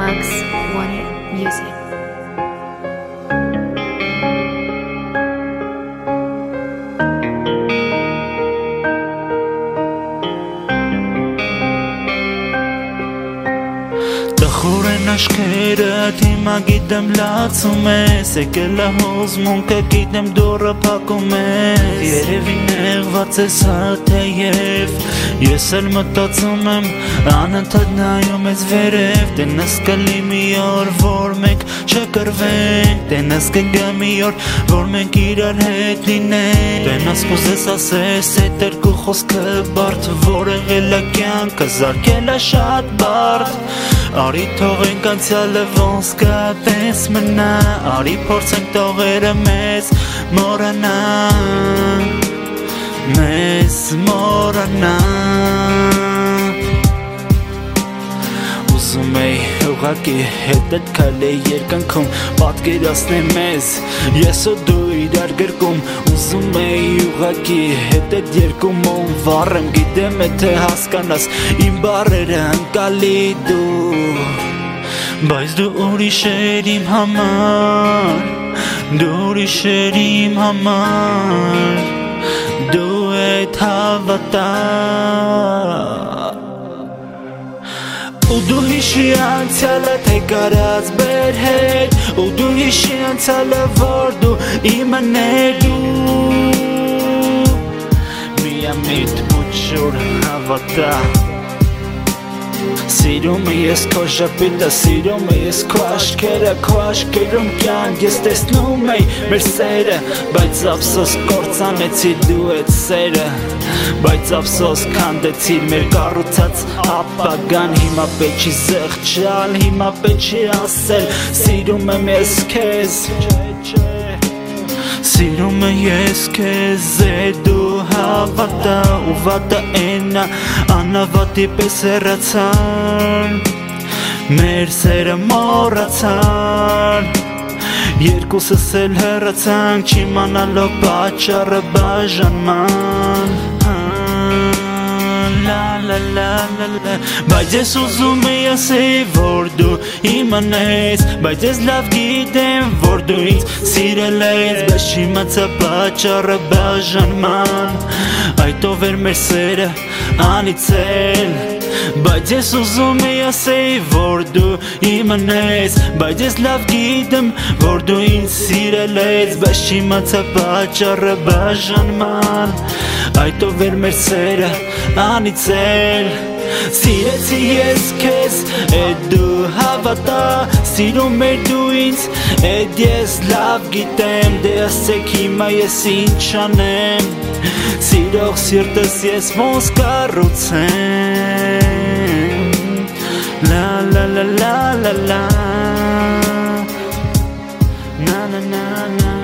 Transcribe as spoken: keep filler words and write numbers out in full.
Max Wanted Music. Դխորեն աշկերդ հիմա գիտեմ լացում ես Եկել է հոզմունքը գիտեմ դորը պակում ես Երևի նեղված ես հատեև Ես էլ մտածում եմ անընդհատ նայում ես վերև Տենաս կլի մի օր որ մենք չկրվենք Տենաս կգա մի օր որ մենք իրար հետ լինենք Տենաս կուզես ասես այդ երկու խոսքը բարդ Որ եղել է կյանքը զարկել է շատ բարդ Արի թողենք անցյալը ոնց կա տես մնա Արի փորձենք տողերը մեզ մորանա Մեզ մորանա Ուզում էի ուղղակի հետդ քայլեի երկնքում Պատկերացնեմ մեզ ես ու դու իրար գրկում Ուզում էի ուղղակի հետդ երկումում Վառեմ գիտեմ եթե հասկանաս իմ բառերը ընկալի դու Բայց դու ուրիշ էր իմ համար Դու ուրիշ էր իմ համար Դու էդ հավատա Ու դու հիշի անցյալը թե կարած բեր հետ Ու դու հիշի անցյալը որ դու իմը ներ դու Միամիտ ու ջուր հավատա Սիրում ես քո ժպիտը, սիրում ես քո աչքերը, քո աչքերում կյանք ես տեսնում էի մեր սերը Բայց ափսոս կործանեցի դու էդ սերը Բայց ափսոս քանդեցիր մեր կառուցած ապագան Հիմա պետք չի զղջալ, հիմա պետք չի ասել Սիրում եմ ես քեզ Սիրում ես քեզ է դու հավատա ու վատը էնա անավատի պես հեռացան Մեր սերը մոռացան Երկուսս էլ հեռացանք չիմանալով պատճառը բաժանման Բայց ես ուզում էի ասեի որ դու իմանես Բայց ես լավ գիտեմ որ դու ինձ սիրել ես Բայց չիմացա պատճառը բաժանման Այդ ով էր մեր սերը անիծել Բայց ես ուզում էի ասեի որ դու իմանես Բայց ես լավ գիտեմ որ դու ինձ սիրել ես Բայց չիմացա պատճառը բաժանման Այդ ով էր մեր սերը անիծել Սիրեցի ես քեզ, էդ դու հավատա Սիրում էր դու ինձ, էդ ես լավ գիտեմ Դե ասեք հիմա ես ինչ անեմ Սիրող սիրտս ես ոնց կառուցեմ La la la la la la Na na na na